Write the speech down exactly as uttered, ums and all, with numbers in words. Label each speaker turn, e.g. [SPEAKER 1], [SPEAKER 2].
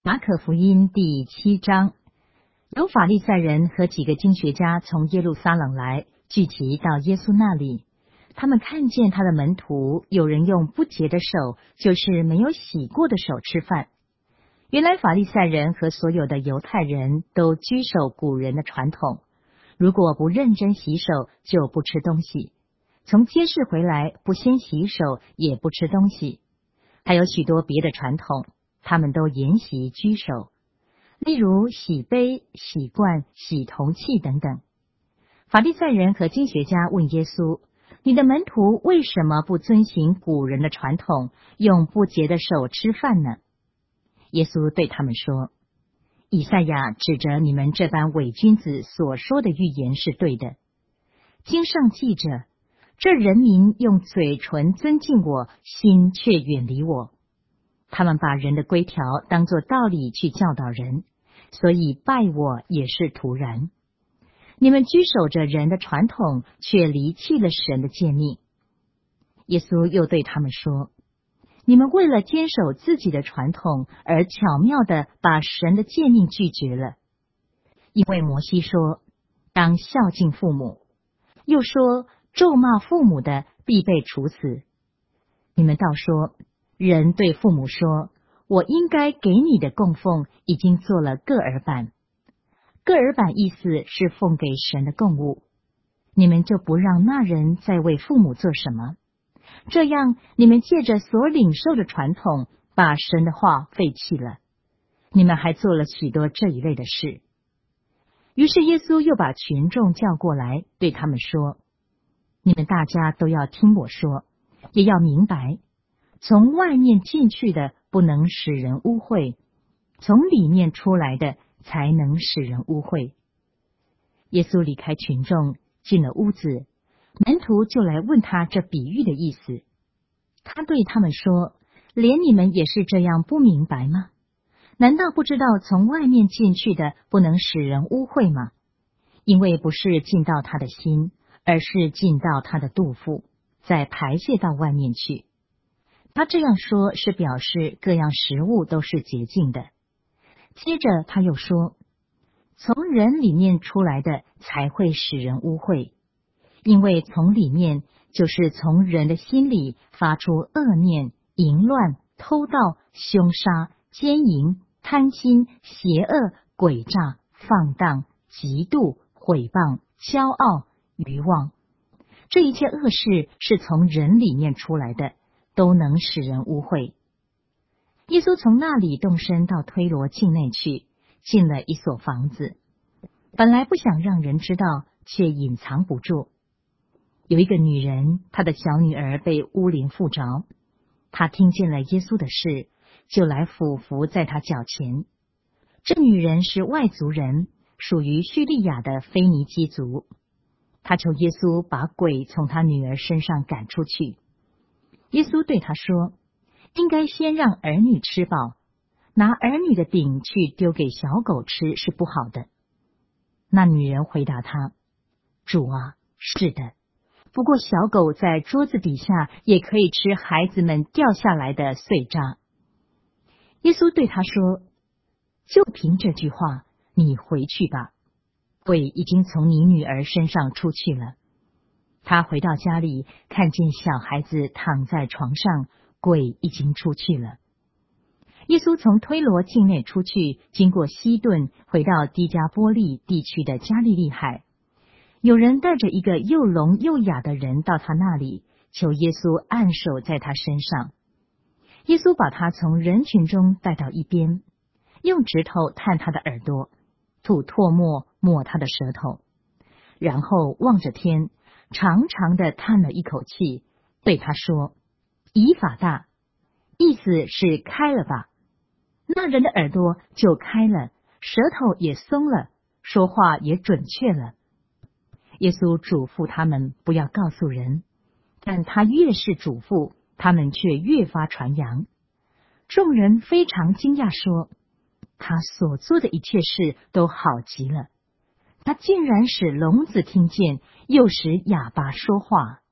[SPEAKER 1] 马可福音第七章，有法利赛人和几个经学家从耶路撒冷来，聚集到耶稣那里。他们看见他的门徒有人用不洁的手，就是没有洗过的手吃饭。原来法利赛人和所有的犹太人都居守古人的传统，如果不认真洗手，就不吃东西。从街市回来，不先洗手，也不吃东西。还有许多别的传统，他们都沿袭居守，例如洗杯、洗罐、洗铜器等等。法利赛人和经学家问耶稣：你的门徒为什么不遵行古人的传统，用不洁的手吃饭呢？耶稣对他们说：以赛亚指着你们这般伪君子所说的预言是对的。经上记着，这人民用嘴唇尊敬我，心却远离我。他们把人的规条当作道理去教导人，所以拜我也是徒然。你们居守着人的传统，却离弃了神的诫命。耶稣又对他们说：你们为了坚守自己的传统，而巧妙地把神的诫命拒绝了。因为摩西说，当孝敬父母，又说咒骂父母的必被处死。你们倒说，人对父母说，我应该给你的供奉已经做了各耳板。各耳板意思是奉给神的供物，你们就不让那人再为父母做什么。这样，你们借着所领受的传统，把神的话废弃了。你们还做了许多这一类的事。于是耶稣又把群众叫过来，对他们说：你们大家都要听我说，也要明白，从外面进去的不能使人污秽，从里面出来的才能使人污秽。耶稣离开群众，进了屋子，门徒就来问他这比喻的意思。他对他们说：连你们也是这样不明白吗？难道不知道从外面进去的不能使人污秽吗？因为不是进到他的心，而是进到他的肚腹，再排泄到外面去。他这样说是表示各样食物都是洁净的。接着他又说，从人里面出来的才会使人污秽，因为从里面就是从人的心里发出恶念、淫乱、偷盗、凶杀、奸淫、贪心、邪恶、诡诈、放荡、嫉妒、毁谤、骄傲、愚妄。这一切恶事是从人里面出来的，都能使人污秽。耶稣从那里动身到推罗境内去，进了一所房子，本来不想让人知道，却隐藏不住。有一个女人，她的小女儿被污灵附着，她听见了耶稣的事，就来俯伏在他脚前。这女人是外族人，属于叙利亚的腓尼基族。她求耶稣把鬼从她女儿身上赶出去。耶稣对她说，应该先让儿女吃饱，拿儿女的饼去丢给小狗吃是不好的。那女人回答他：主啊，是的，不过小狗在桌子底下也可以吃孩子们掉下来的碎渣。耶稣对他说，就凭这句话，你回去吧，鬼已经从你女儿身上出去了。他回到家里，看见小孩子躺在床上，鬼已经出去了。耶稣从推罗境内出去，经过西顿，回到低加波利地区的加利利海。有人带着一个又聋又哑的人到他那里，求耶稣按手在他身上。耶稣把他从人群中带到一边，用指头探他的耳朵，吐唾沫抹他的舌头，然后望着天，长长的叹了一口气，对他说：以法大，意思是开了吧。那人的耳朵就开了，舌头也松了，说话也准确了。耶稣嘱咐他们不要告诉人，但他越是嘱咐，他们却越发传扬。众人非常惊讶，说：他所做的一切事都好极了，他竟然使聋子听见，又使哑巴说话。